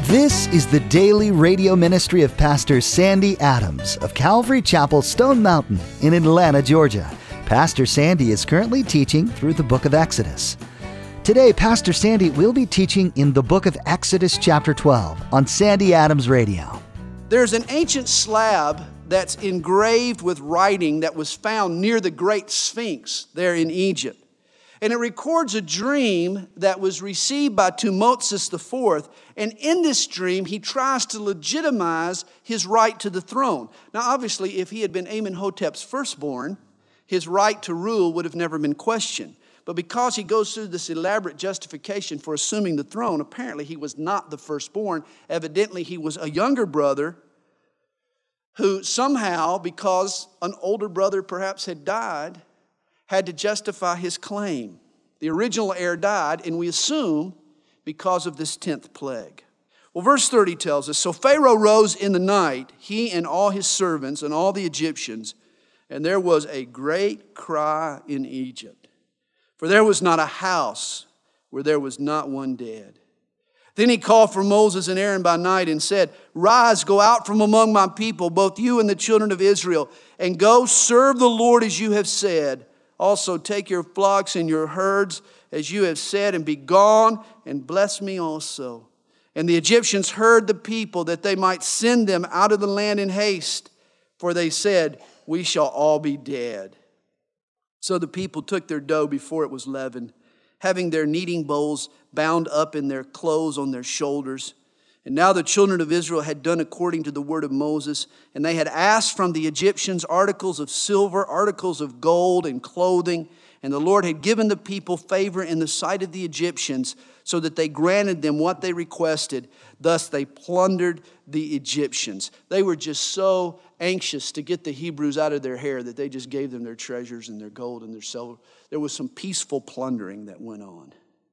This is the daily radio ministry of Pastor Sandy Adams of Calvary Chapel, Stone Mountain in Atlanta, Georgia. Pastor Sandy is currently teaching through the book of Exodus. Today, Pastor Sandy will be teaching in the book of Exodus chapter 12 on Sandy Adams Radio. There's an ancient slab that's engraved with writing that was found near the Great Sphinx there in Egypt. And it records a dream that was received by Thutmose IV. And in this dream, he tries to legitimize his right to the throne. Now, obviously, if he had been Amenhotep's firstborn, his right to rule would have never been questioned. But because he goes through this elaborate justification for assuming the throne, apparently he was not the firstborn. Evidently, he was a younger brother who somehow, because an older brother perhaps had died, had to justify his claim. The original heir died, and we assume because of this 10th plague. Well, verse 30 tells us, "So Pharaoh rose in the night, he and all his servants and all the Egyptians, and there was a great cry in Egypt. For there was not a house where there was not one dead. Then he called for Moses and Aaron by night and said, 'Rise, go out from among my people, both you and the children of Israel, and go serve the Lord as you have said. Also take your flocks and your herds as you have said, and be gone, and bless me also.' And the Egyptians heard the people that they might send them out of the land in haste, for they said, 'We shall all be dead.' So the people took their dough before it was leavened, having their kneading bowls bound up in their clothes on their shoulders. And now the children of Israel had done according to the word of Moses, and they had asked from the Egyptians articles of silver, articles of gold, and clothing. And the Lord had given the people favor in the sight of the Egyptians, so that they granted them what they requested. Thus they plundered the Egyptians." They were just so anxious to get the Hebrews out of their hair that they just gave them their treasures and their gold and their silver. There was some peaceful plundering that went on.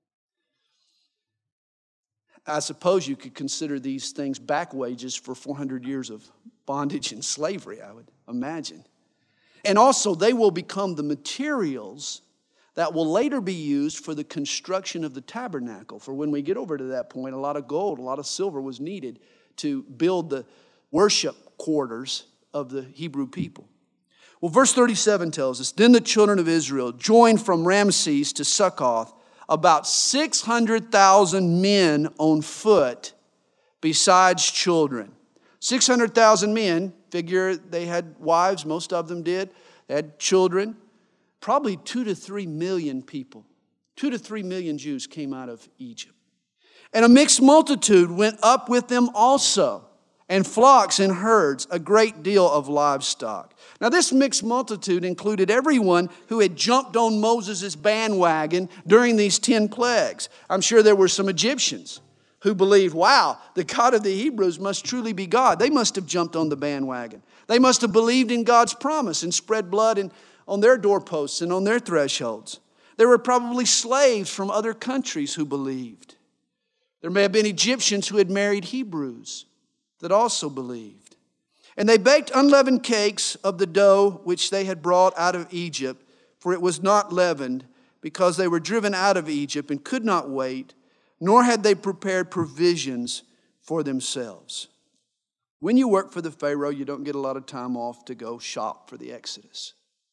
I suppose you could consider these things back wages for 400 years of bondage and slavery, I would imagine. And also, they will become the materials that will later be used for the construction of the tabernacle. For when we get over to that point, a lot of gold, a lot of silver was needed to build the worship quarters of the Hebrew people. Well, verse 37 tells us, "Then the children of Israel joined from Ramses to Succoth, about 600,000 men on foot, besides children." 600,000 men, figure they had wives, most of them did. They had children. Probably 2 to 3 million people. 2 to 3 million Jews came out of Egypt. And a mixed multitude went up with them also, and flocks and herds, a great deal of livestock. Now this mixed multitude included everyone who had jumped on Moses' bandwagon during these 10 plagues. I'm sure there were some Egyptians who believed, wow, the God of the Hebrews must truly be God. They must have jumped on the bandwagon. They must have believed in God's promise and spread blood on their doorposts and on their thresholds. There were probably slaves from other countries who believed. There may have been Egyptians who had married Hebrews that also believed. And they baked unleavened cakes of the dough which they had brought out of Egypt, for it was not leavened, because they were driven out of Egypt and could not wait, nor had they prepared provisions for themselves. When you work for the Pharaoh, you don't get a lot of time off to go shop for the Exodus.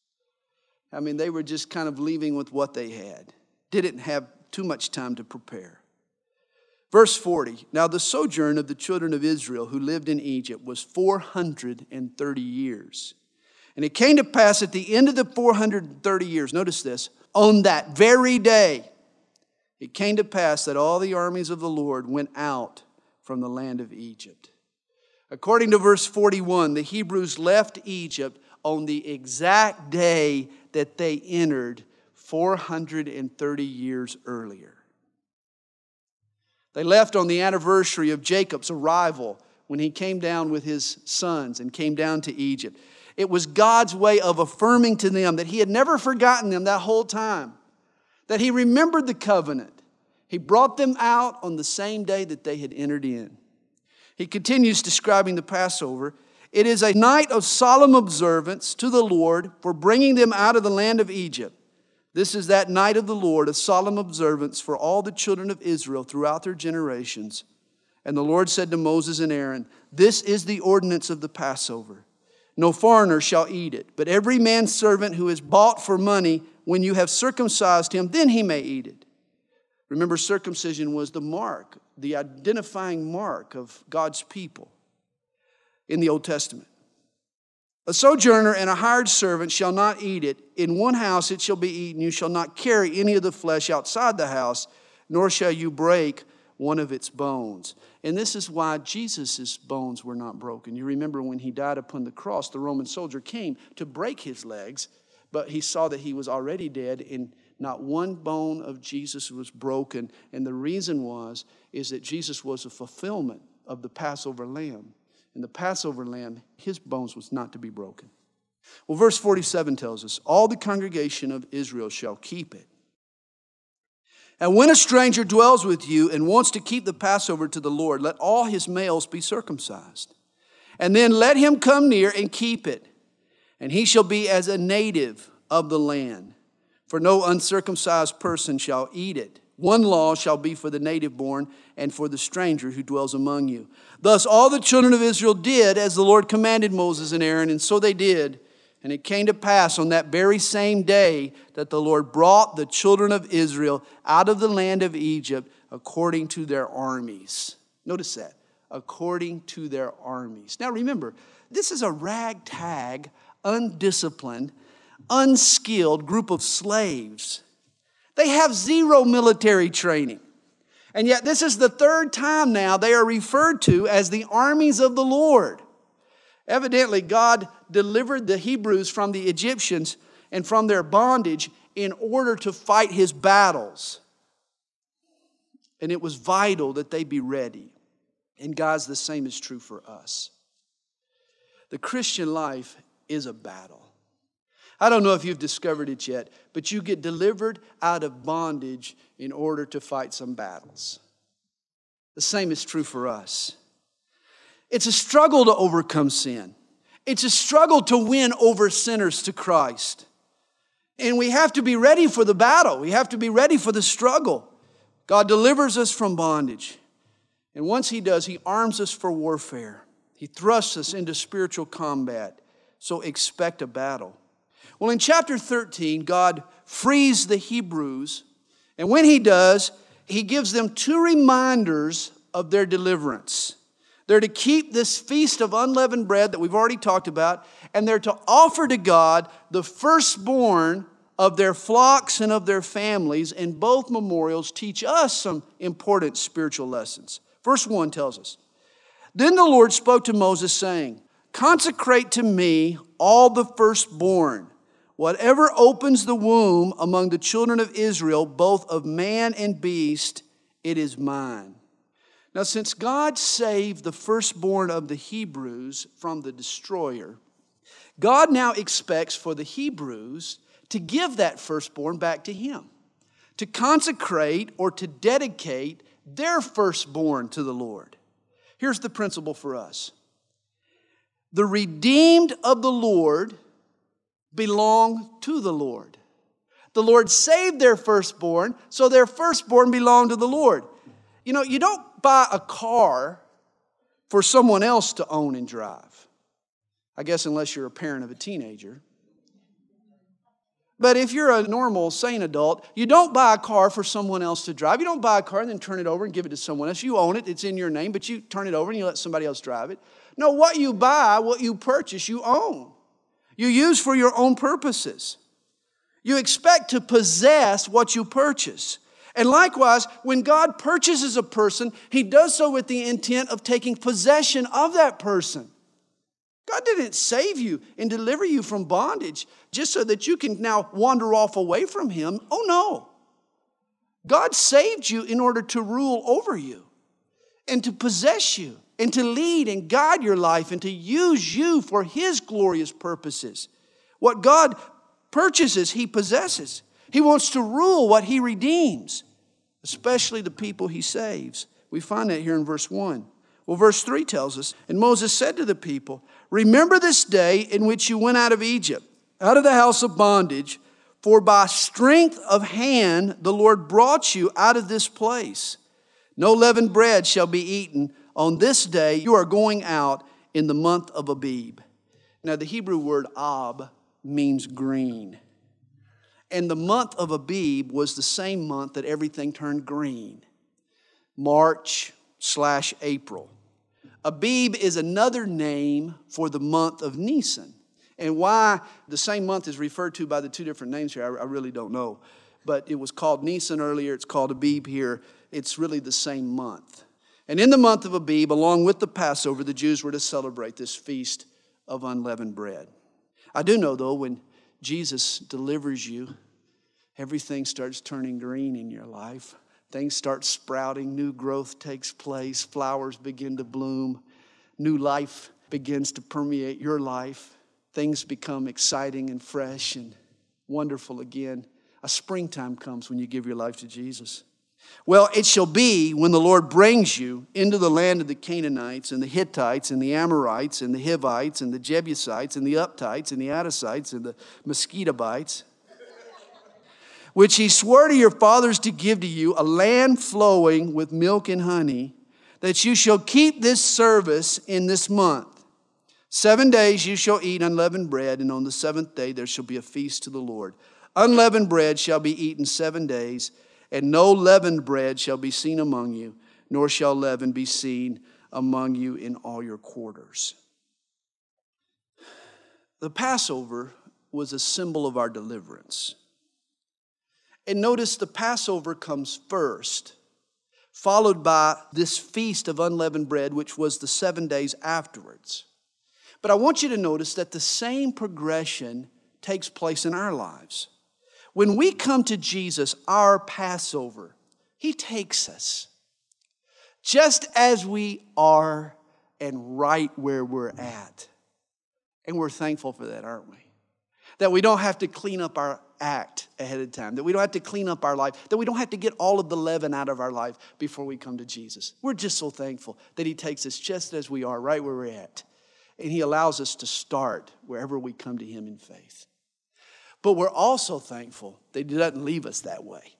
I mean, they were just kind of leaving with what they had. Didn't have too much time to prepare. Verse 40, "Now the sojourn of the children of Israel who lived in Egypt was 430 years. And it came to pass at the end of the 430 years," notice this, "on that very day, it came to pass that all the armies of the Lord went out from the land of Egypt." According to verse 41, the Hebrews left Egypt on the exact day that they entered 430 years earlier. They left on the anniversary of Jacob's arrival when he came down with his sons and came down to Egypt. It was God's way of affirming to them that he had never forgotten them that whole time, that he remembered the covenant. He brought them out on the same day that they had entered in. He continues describing the Passover. "It is a night of solemn observance to the Lord for bringing them out of the land of Egypt. This is that night of the Lord, a solemn observance for all the children of Israel throughout their generations. And the Lord said to Moses and Aaron, this is the ordinance of the Passover. No foreigner shall eat it, but every man's servant who is bought for money, when you have circumcised him, then he may eat it. Remember, circumcision was the mark, the identifying mark of God's people in the Old Testament. A sojourner and a hired servant shall not eat it. In one house it shall be eaten. You shall not carry any of the flesh outside the house, nor shall you break one of its bones. And this is why Jesus' bones were not broken. You remember when he died upon the cross, the Roman soldier came to break his legs, but he saw that he was already dead, and not one bone of Jesus was broken. And the reason is that Jesus was a fulfillment of the Passover lamb. And the Passover lamb, his bones was not to be broken. Well, verse 47 tells us, all the congregation of Israel shall keep it. And when a stranger dwells with you and wants to keep the Passover to the Lord, let all his males be circumcised. And then let him come near and keep it. And he shall be as a native of the land. For no uncircumcised person shall eat it. One law shall be for the native born and for the stranger who dwells among you. Thus all the children of Israel did as the Lord commanded Moses and Aaron, and so they did. And it came to pass on that very same day that the Lord brought the children of Israel out of the land of Egypt according to their armies. Notice that, according to their armies. Now remember, this is a ragtag, undisciplined, unskilled group of slaves. They have zero military training. And yet this is the third time now they are referred to as the armies of the Lord. Evidently, God delivered the Hebrews from the Egyptians and from their bondage in order to fight his battles. And it was vital that they be ready. And guys, the same is true for us. The Christian life is a battle. I don't know if you've discovered it yet, but you get delivered out of bondage in order to fight some battles. The same is true for us. It's a struggle to overcome sin. It's a struggle to win over sinners to Christ. And we have to be ready for the battle. We have to be ready for the struggle. God delivers us from bondage. And once he does, he arms us for warfare. He thrusts us into spiritual combat. So expect a battle. Well, in chapter 13, God frees the Hebrews. And when he does, he gives them two reminders of their deliverance. They're to keep this feast of unleavened bread that we've already talked about, and they're to offer to God the firstborn of their flocks and of their families. And both memorials teach us some important spiritual lessons. Verse 1 tells us, then the Lord spoke to Moses, saying, consecrate to me all the firstborn, whatever opens the womb among the children of Israel, both of man and beast, it is mine. Now, since God saved the firstborn of the Hebrews from the destroyer, God now expects for the Hebrews to give that firstborn back to him, to consecrate or to dedicate their firstborn to the Lord. Here's the principle for us. The redeemed of the Lord belong to the Lord. The Lord saved their firstborn, so their firstborn belonged to the Lord. You know, you don't buy a car for someone else to own and drive. I guess unless you're a parent of a teenager. But if you're a normal, sane adult, you don't buy a car for someone else to drive. You don't buy a car and then turn it over and give it to someone else. You own it, it's in your name, but you turn it over and you let somebody else drive it. No, what you buy, what you purchase, you own. You use for your own purposes. You expect to possess what you purchase. And likewise, when God purchases a person, he does so with the intent of taking possession of that person. God didn't save you and deliver you from bondage just so that you can now wander off away from him. Oh no. God saved you in order to rule over you and to possess you and to lead and guide your life and to use you for his glorious purposes. What God purchases, he possesses. He wants to rule what he redeems, especially the people he saves. We find that here in verse 1. Well, verse 3 tells us, and Moses said to the people, remember this day in which you went out of Egypt, out of the house of bondage, for by strength of hand the Lord brought you out of this place. No leavened bread shall be eaten. On this day you are going out in the month of Abib. Now the Hebrew word Ab means green. And the month of Abib was the same month that everything turned green. March/April. Abib is another name for the month of Nisan. And why the same month is referred to by the two different names here, I really don't know. But it was called Nisan earlier, it's called Abib here. It's really the same month. And in the month of Abib, along with the Passover, the Jews were to celebrate this feast of unleavened bread. I do know, though, when Jesus delivers you, everything starts turning green in your life. Things start sprouting, new growth takes place, flowers begin to bloom, new life begins to permeate your life. Things become exciting and fresh and wonderful again. A springtime comes when you give your life to Jesus. Well, it shall be when the Lord brings you into the land of the Canaanites and the Hittites and the Amorites and the Hivites and the Jebusites and the Uptites and the Adasites and the Mosquitobites, which he swore to your fathers to give to you, a land flowing with milk and honey, that you shall keep this service in this month. 7 days you shall eat unleavened bread, and on the seventh day there shall be a feast to the Lord. Unleavened bread shall be eaten 7 days, and no leavened bread shall be seen among you, nor shall leaven be seen among you in all your quarters. The Passover was a symbol of our deliverance. And notice the Passover comes first, followed by this feast of unleavened bread, which was the 7 days afterwards. But I want you to notice that the same progression takes place in our lives. When we come to Jesus, our Passover, he takes us just as we are and right where we're at. And we're thankful for that, aren't we? That we don't have to clean up our act ahead of time, that we don't have to clean up our life, that we don't have to get all of the leaven out of our life before we come to Jesus. We're just so thankful that he takes us just as we are, right where we're at. And he allows us to start wherever we come to him in faith. But we're also thankful that he doesn't leave us that way,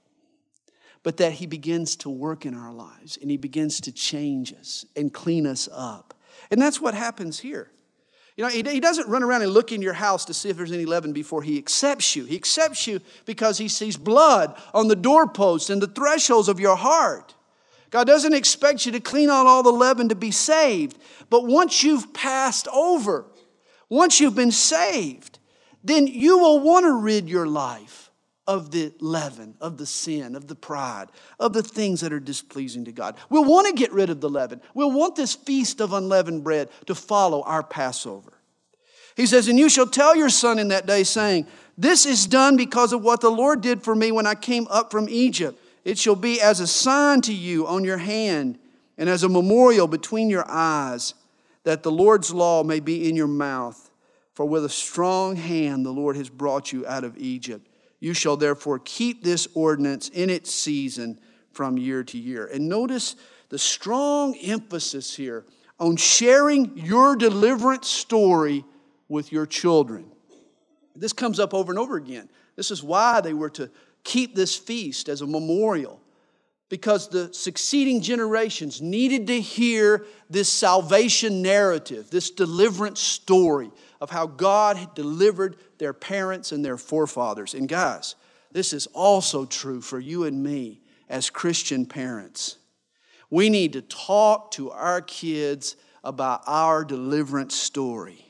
but that he begins to work in our lives and he begins to change us and clean us up. And that's what happens here. You know, he doesn't run around and look in your house to see if there's any leaven before he accepts you. He accepts you because he sees blood on the doorposts and the thresholds of your heart. God doesn't expect you to clean out all the leaven to be saved. But once you've passed over, once you've been saved, then you will want to rid your life of the leaven, of the sin, of the pride, of the things that are displeasing to God. We'll want to get rid of the leaven. We'll want this feast of unleavened bread to follow our Passover. He says, and you shall tell your son in that day, saying, this is done because of what the Lord did for me when I came up from Egypt. It shall be as a sign to you on your hand and as a memorial between your eyes, that the Lord's law may be in your mouth. For with a strong hand the Lord has brought you out of Egypt. You shall therefore keep this ordinance in its season from year to year. And notice the strong emphasis here on sharing your deliverance story with your children. This comes up over and over again. This is why they were to keep this feast as a memorial, because the succeeding generations needed to hear this salvation narrative, this deliverance story of how God had delivered their parents and their forefathers. And guys, this is also true for you and me as Christian parents. We need to talk to our kids about our deliverance story.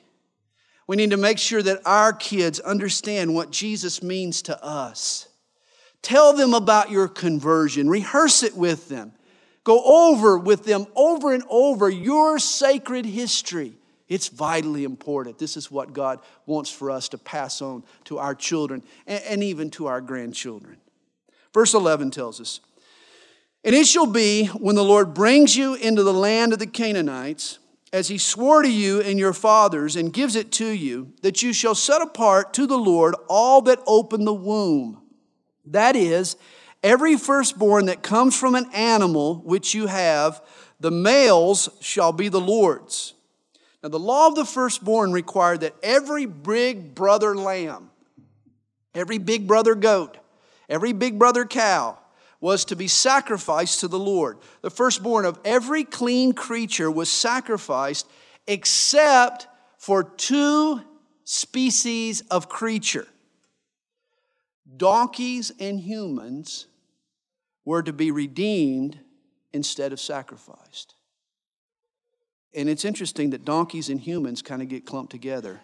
We need to make sure that our kids understand what Jesus means to us. Tell them about your conversion. Rehearse it with them. Go over with them over and over your sacred history. It's vitally important. This is what God wants for us to pass on to our children and even to our grandchildren. Verse 11 tells us, and it shall be when the Lord brings you into the land of the Canaanites, as he swore to you and your fathers and gives it to you, that you shall set apart to the Lord all that open the womb. That is, every firstborn that comes from an animal which you have, the males shall be the Lord's. Now, the law of the firstborn required that every big brother lamb, every big brother goat, every big brother cow was to be sacrificed to the Lord. The firstborn of every clean creature was sacrificed except for two species of creature. Donkeys and humans were to be redeemed instead of sacrificed. And it's interesting that donkeys and humans kind of get clumped together.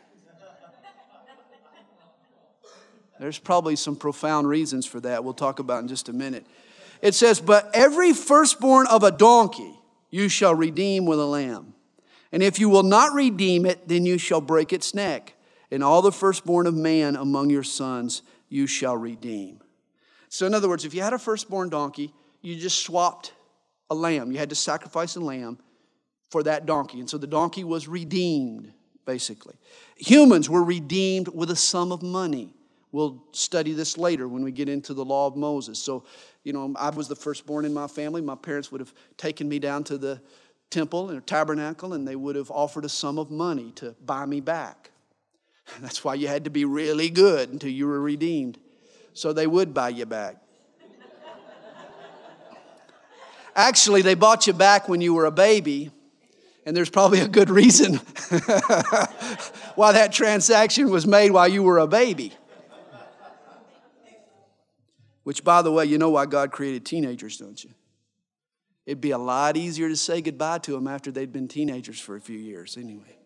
There's probably some profound reasons for that we'll talk about in just a minute. It says, but every firstborn of a donkey you shall redeem with a lamb. And if you will not redeem it, then you shall break its neck. And all the firstborn of man among your sons you shall redeem. So in other words, if you had a firstborn donkey, you just swapped a lamb. You had to sacrifice a lamb for that donkey. And so the donkey was redeemed, basically. Humans were redeemed with a sum of money. We'll study this later when we get into the law of Moses. So, I was the firstborn in my family. My parents would have taken me down to the temple and tabernacle, and they would have offered a sum of money to buy me back. That's why you had to be really good until you were redeemed. So they would buy you back. Actually, they bought you back when you were a baby, and there's probably a good reason why that transaction was made while you were a baby. Which, by the way, you know why God created teenagers, don't you? It'd be a lot easier to say goodbye to them after they'd been teenagers for a few years anyway.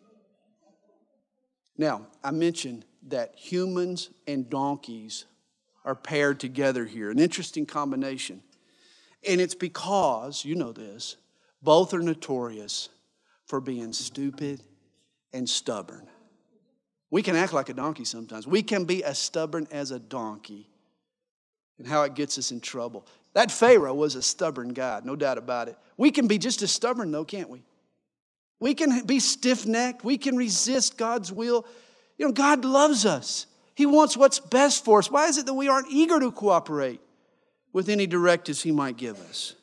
Now, I mentioned that humans and donkeys are paired together here. An interesting combination. And it's because, you know this, both are notorious for being stupid and stubborn. We can act like a donkey sometimes. We can be as stubborn as a donkey. And how it gets us in trouble. That Pharaoh was a stubborn guy, no doubt about it. We can be just as stubborn though, can't we? We can be stiff-necked. We can resist God's will. God loves us. He wants what's best for us. Why is it that we aren't eager to cooperate with any directives He might give us?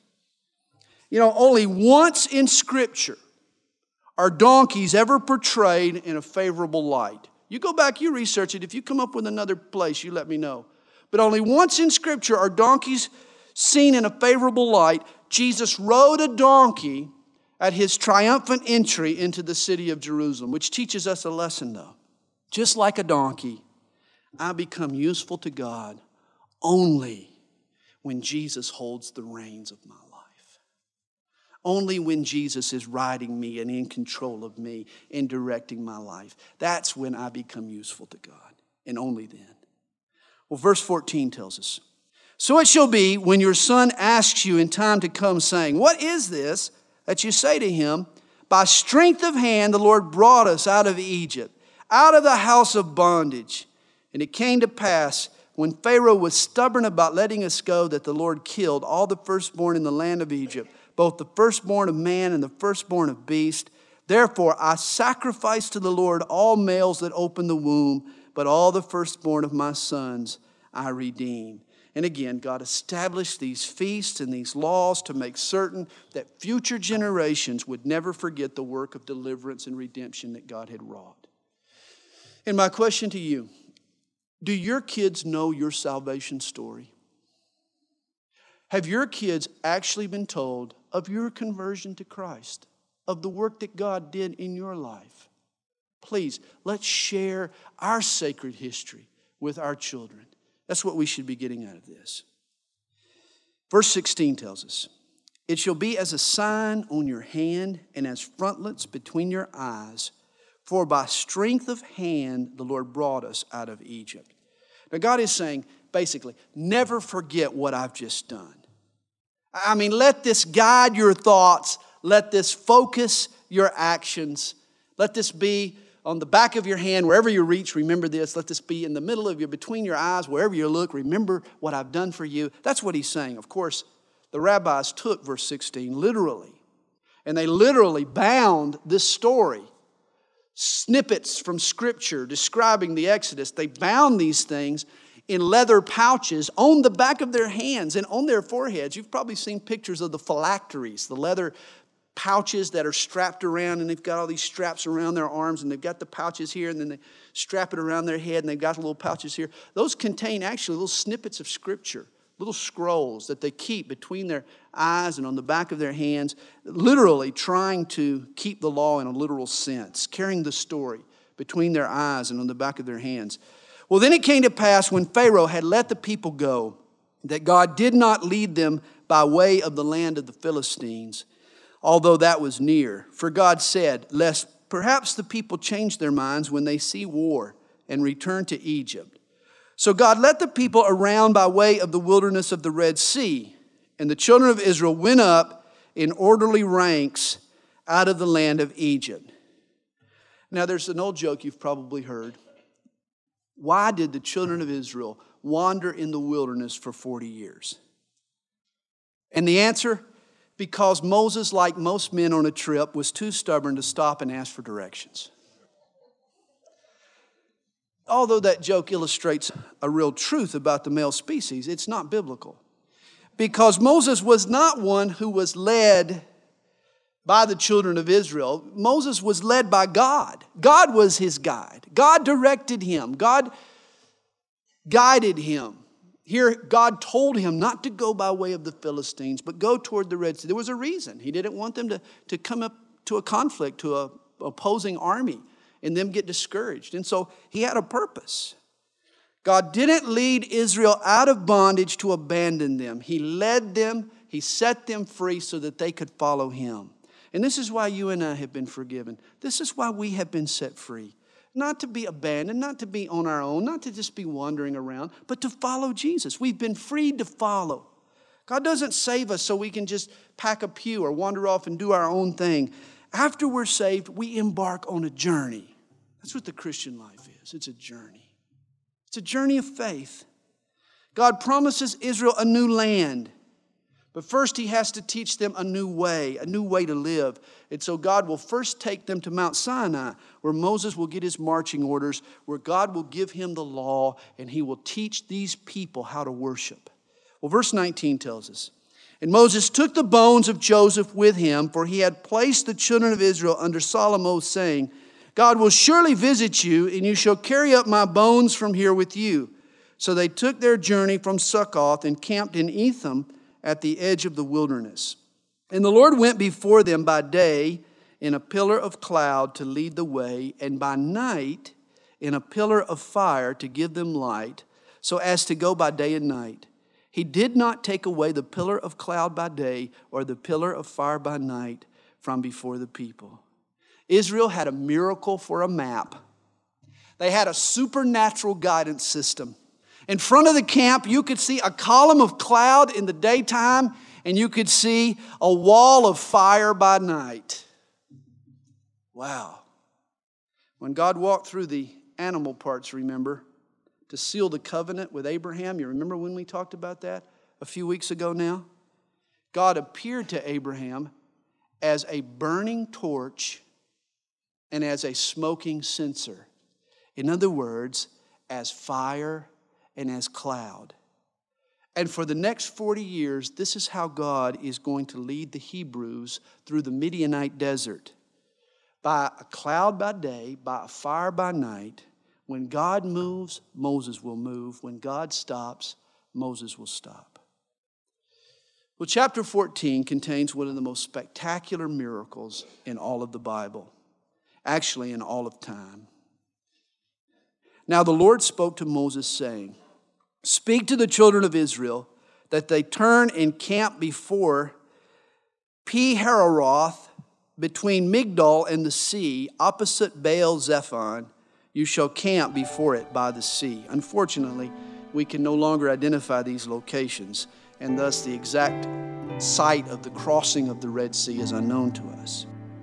Only once in Scripture are donkeys ever portrayed in a favorable light. You go back, you research it. If you come up with another place, you let me know. But only once in Scripture are donkeys seen in a favorable light. Jesus rode a donkey at His triumphant entry into the city of Jerusalem, which teaches us a lesson though. Just like a donkey, I become useful to God only when Jesus holds the reins of my life. Only when Jesus is riding me and in control of me and directing my life. That's when I become useful to God, and only then. Well, verse 14 tells us, so it shall be when your son asks you in time to come, saying, what is this? That you say to him, by strength of hand the Lord brought us out of Egypt, out of the house of bondage. And it came to pass, when Pharaoh was stubborn about letting us go, that the Lord killed all the firstborn in the land of Egypt, both the firstborn of man and the firstborn of beast. Therefore I sacrifice to the Lord all males that open the womb, but all the firstborn of my sons I redeem. And again, God established these feasts and these laws to make certain that future generations would never forget the work of deliverance and redemption that God had wrought. And my question to you, do your kids know your salvation story? Have your kids actually been told of your conversion to Christ, of the work that God did in your life? Please, let's share our sacred history with our children. That's what we should be getting out of this. Verse 16 tells us, it shall be as a sign on your hand and as frontlets between your eyes, for by strength of hand the Lord brought us out of Egypt. Now God is saying, basically, never forget what I've just done. Let this guide your thoughts. Let this focus your actions. Let this be on the back of your hand, wherever you reach, remember this. Let this be in the middle of you, between your eyes, wherever you look. Remember what I've done for you. That's what he's saying. Of course, the rabbis took verse 16 literally. And they literally bound this story. Snippets from Scripture describing the Exodus. They bound these things in leather pouches on the back of their hands and on their foreheads. You've probably seen pictures of the phylacteries, the leather pouches that are strapped around, and they've got all these straps around their arms, and they've got the pouches here, and then they strap it around their head, and they've got little pouches here. Those contain actually little snippets of Scripture little scrolls that they keep between their eyes and on the back of their hands, literally trying to keep the law in a literal sense, carrying the story between their eyes and on the back of their hands. Well, then it came to pass when Pharaoh had let the people go, that God did not lead them by way of the land of the Philistines, although that was near. For God said, lest perhaps the people change their minds when they see war and return to Egypt. So God led the people around by way of the wilderness of the Red Sea, and the children of Israel went up in orderly ranks out of the land of Egypt. Now there's an old joke you've probably heard. Why did the children of Israel wander in the wilderness for 40 years? And the answer, because Moses, like most men on a trip, was too stubborn to stop and ask for directions. Although that joke illustrates a real truth about the male species, it's not biblical. Because Moses was not one who was led by the children of Israel. Moses was led by God. God was his guide. God directed him. God guided him. Here, God told him not to go by way of the Philistines, but go toward the Red Sea. There was a reason. He didn't want them to come up to a conflict, to an opposing army, and them get discouraged. And so he had a purpose. God didn't lead Israel out of bondage to abandon them. He led them, he set them free so that they could follow him. And this is why you and I have been forgiven. This is why we have been set free. Not to be abandoned, not to be on our own, not to just be wandering around, but to follow Jesus. We've been freed to follow. God doesn't save us so we can just pack a pew or wander off and do our own thing. After we're saved, we embark on a journey. That's what the Christian life is. It's a journey. It's a journey of faith. God promises Israel a new land. But first he has to teach them a new way to live. And so God will first take them to Mount Sinai, where Moses will get his marching orders, where God will give him the law, and he will teach these people how to worship. Well, verse 19 tells us, and Moses took the bones of Joseph with him, for he had placed the children of Israel under solemn oath, saying, God will surely visit you, and you shall carry up my bones from here with you. So they took their journey from Succoth and camped in Etham, at the edge of the wilderness. And the Lord went before them by day in a pillar of cloud to lead the way, and by night in a pillar of fire to give them light, so as to go by day and night. He did not take away the pillar of cloud by day or the pillar of fire by night from before the people. Israel had a miracle for a map. They had a supernatural guidance system. In front of the camp, you could see a column of cloud in the daytime, and you could see a wall of fire by night. Wow. When God walked through the animal parts, remember, to seal the covenant with Abraham, you remember when we talked about that a few weeks ago now? God appeared to Abraham as a burning torch and as a smoking censer. In other words, as fire and as cloud. And for the next 40 years, this is how God is going to lead the Hebrews through the Midianite desert. By a cloud by day, by a fire by night. When God moves, Moses will move. When God stops, Moses will stop. Well, chapter 14 contains one of the most spectacular miracles in all of the Bible. Actually, in all of time. Now the Lord spoke to Moses, saying, speak to the children of Israel that they turn and camp before Pi-hahiroth, between Migdol and the sea, opposite Baal-zephon. You shall camp before it by the sea. Unfortunately, we can no longer identify these locations, and thus the exact site of the crossing of the Red Sea is unknown to us.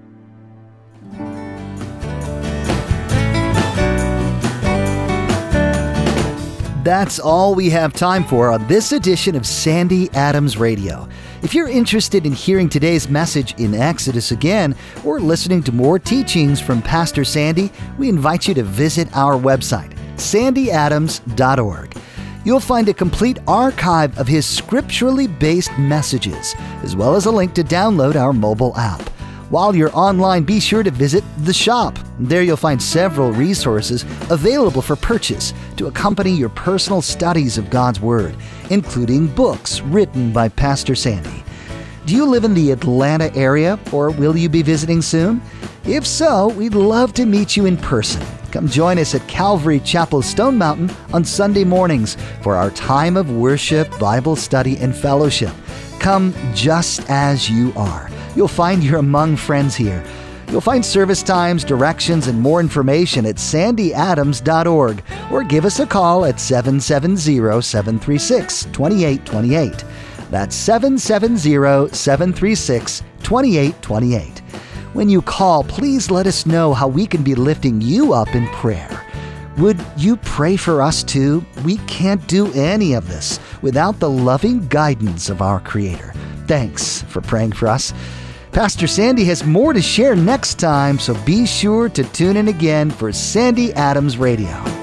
That's all we have time for on this edition of Sandy Adams Radio. If you're interested in hearing today's message in Exodus again, or listening to more teachings from Pastor Sandy, we invite you to visit our website, sandyadams.org. You'll find a complete archive of his scripturally based messages, as well as a link to download our mobile app. While you're online, be sure to visit the shop. There you'll find several resources available for purchase to accompany your personal studies of God's Word, including books written by Pastor Sandy. Do you live in the Atlanta area, or will you be visiting soon? If so, we'd love to meet you in person. Come join us at Calvary Chapel, Stone Mountain on Sunday mornings for our time of worship, Bible study, and fellowship. Come just as you are. You'll find you're among friends here. You'll find service times, directions, and more information at sandyadams.org, or give us a call at 770-736-2828. That's 770-736-2828. When you call, please let us know how we can be lifting you up in prayer. Would you pray for us too? We can't do any of this without the loving guidance of our Creator. Thanks for praying for us. Pastor Sandy has more to share next time, so be sure to tune in again for Sandy Adams Radio.